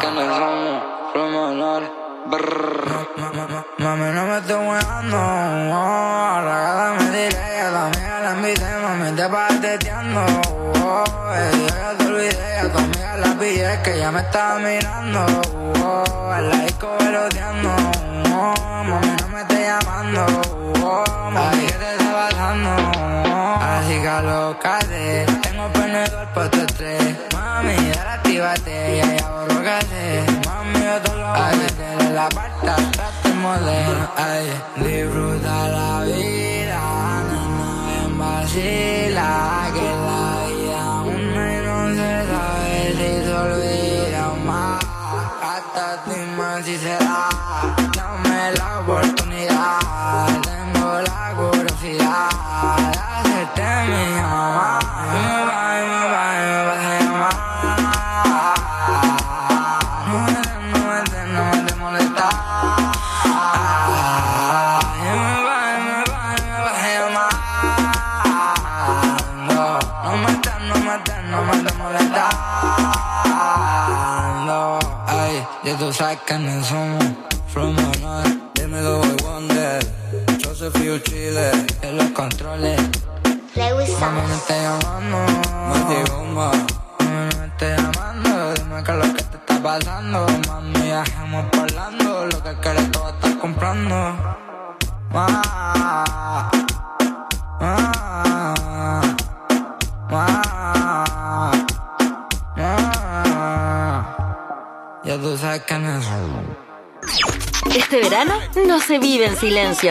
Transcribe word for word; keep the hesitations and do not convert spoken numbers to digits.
quiénes somos, criminales. Mami, no me estoy weando, oh, regálame directo, amiga la invité, mami, te vas teteando, oh, eh, yo ya te olvidé, a tu amiga la pillé, que ya me estaba mirando, oh, en la disco veloteando, oh, mami, no me estés llamando, oh, mami, ¿qué te está pasando? Oh, así que alócate, tengo penedor pa' tu estrés, mami, dale, actívate, ya ya borro que hace, mami, yo te lo voy a meter en la puerta, trate modelo, ay, disfruta la vida, nena, ven vacila, que la vida una y no se sabe si se olvida más, hasta ti más si se da, dame la oportunidad, tengo la curiosidad, de hacerte mi mamá, y me va, y me va, y me va a llamar, no me des, no me des, no me des molestar, y me va, y me va, y me va a llamar, no, no me des, no me des, no me des molestar, no, ay, ya tú sabes quiénes somos, from honor, dime lo voy wonder, Joseph y Chile, en los controles. Mami, me está llamando, Mati Bomba. Mami, no me está llamando, dime qué es lo que te está pasando. Mami, ya estamos hablando, lo que quieres todo estás comprando. Ma, ma, ma, ma. Ya tú sabes quién es. Este verano no se vive en silencio.